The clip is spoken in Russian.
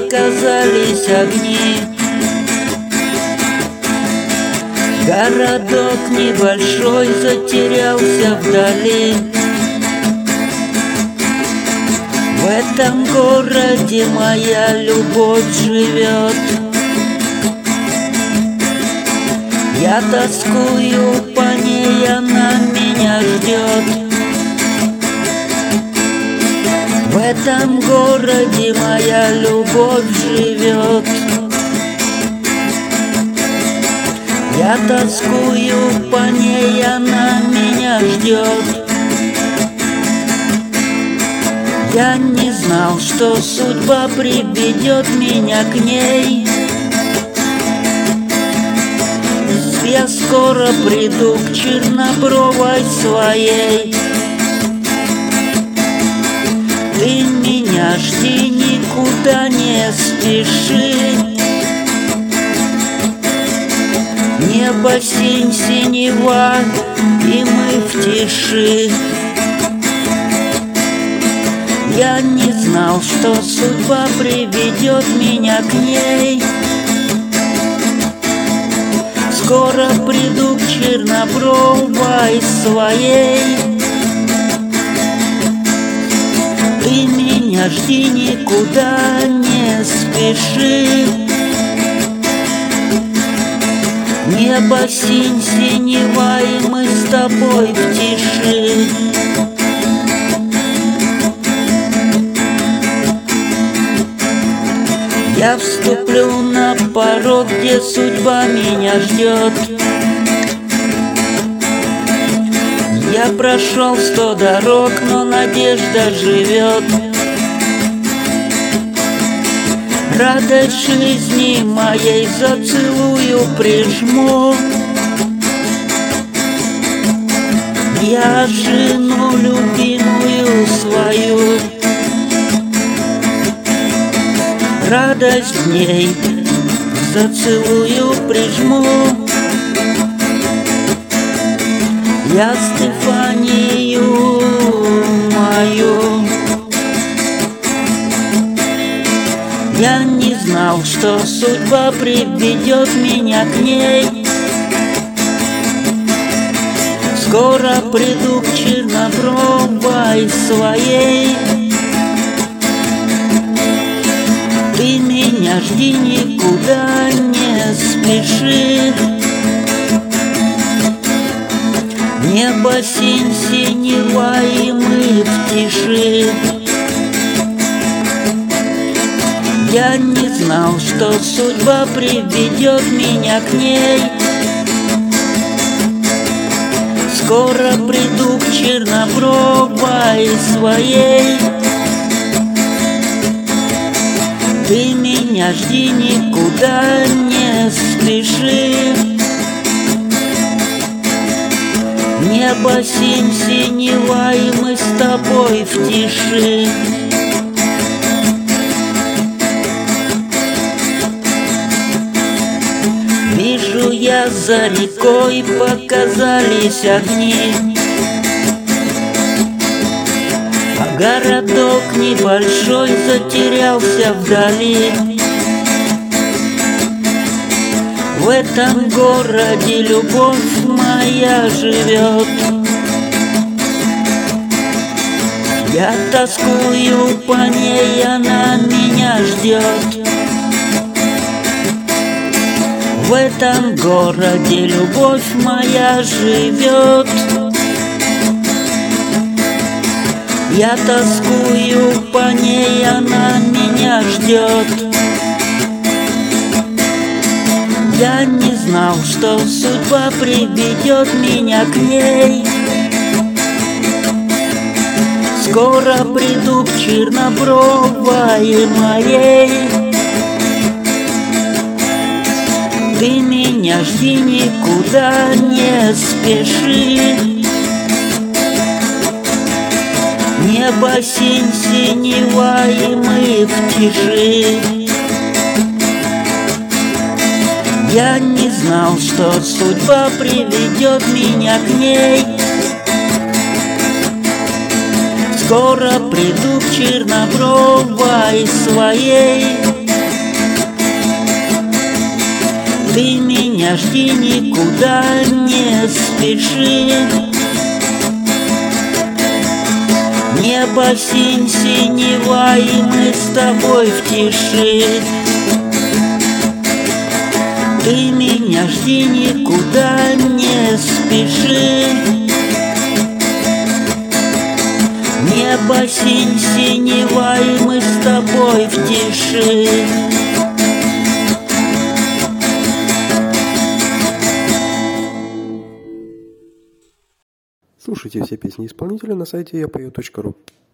показались огни. Городок небольшой затерялся вдали. В этом городе моя любовь живет. Я тоскую по ней, она меня ждет. В этом городе моя любовь живет. Я тоскую по ней, она меня ждет. Я не знал, что судьба приведет меня к ней. Я скоро приду к чернобровой своей. Ты меня жди, никуда не спеши. Небо синь синева, и мы в тиши. Я не знал, что судьба приведет меня к ней. Скоро приду к чернобровой своей. Ты меня жди, никуда не спеши. Небо синь синева, и мы с тобой в тиши. Я вступлю на порог, где судьба меня ждет. Я прошел 100 дорог, но надежда живет. Радость жизни моей зацелую, прижму. Я жену любимую свою. Радость в ней зацелую, прижму. Я Стефанию мою. Я не знал, что судьба приведет меня к ней. Скоро приду к чернобровой своей. Ты меня жди, никуда не спеши. Небо синь синева, и мы в тиши. Я не знал, что судьба приведет меня к ней. Скоро приду к чернобровой своей. Ты меня жди, никуда не спеши. Небо синь синева, и мы с тобой в тиши. Вижу я за рекой показались огни. А городок небольшой затерялся вдали. В этом городе любовь моя живет. Я тоскую по ней, она меня ждет. В этом городе любовь моя живет. Я тоскую по ней, она меня ждет. Я не знал, что судьба приведет меня к ней. Скоро приду к чернобровой моей. Ты меня жди, никуда не спеши. Небо синь синева, и мы в тиши. Я не знал, что судьба приведет меня к ней. Скоро приду к чернобровой своей. Ты меня жди, никуда не спеши. Небо синь синева, и мы с тобой в тиши. Ты меня жди, никуда не спеши. Небо синь синева, и мы с тобой в тиши. Слушайте все песни исполнителя на сайте yapayot.ru.